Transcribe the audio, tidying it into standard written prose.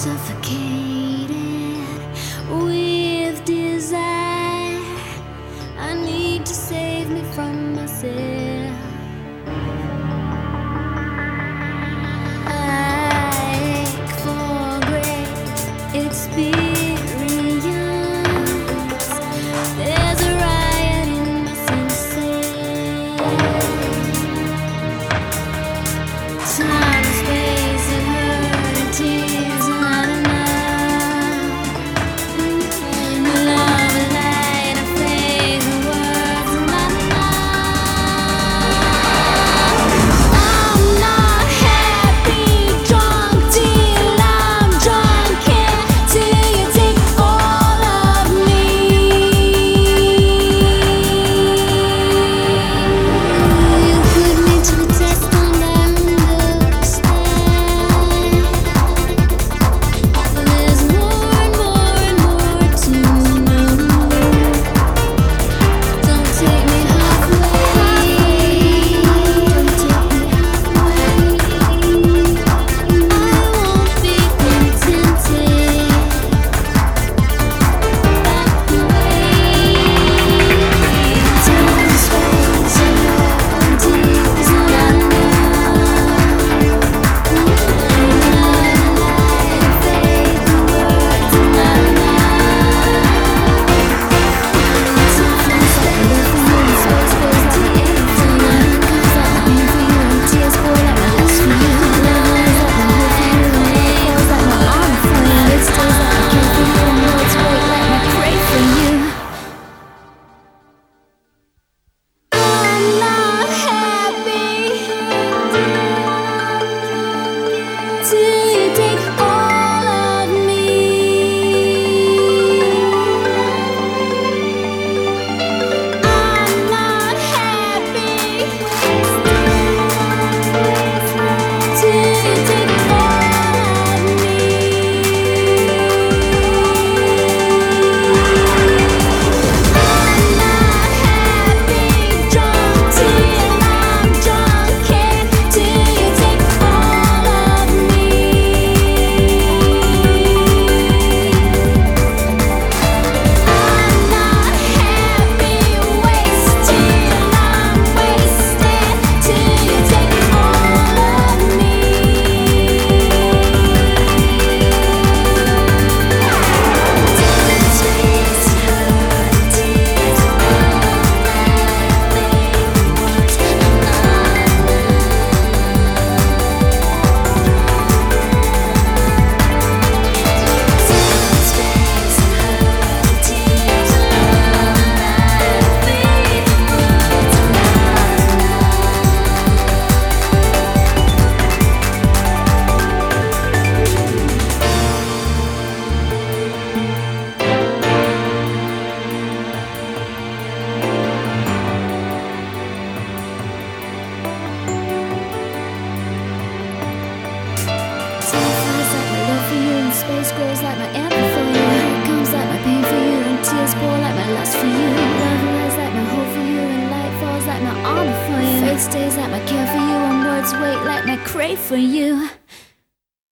suffocated with desire. I need to save me from myself. I ache for great experience. There's a riot in my senses. Time, space, and hurt, and tears, not enough. Love, light, and faith, and words, not enough. I'm not happy, drunk till I'm drunk, till you take all of me. You put me to the test and I understand. There's more and more and more to know. Don't take me halfway. Don't take me halfway. I won't be contented that way. Time, space, and tears, not enough. I'm not happy till you take all of me. I'm not happy till you take all of me. I'm not happy, drunk till I'm drunk, till you take all of me. I'm not happy, wasted, I'm wasted, till you take all of me. Space grows like my anthem for you. It comes like my pain for you, and tears pour like my lust for you. Love rise like my hope for you, and light falls like my honor for you. Faith stays like my care for you, and words wait like my crave for you.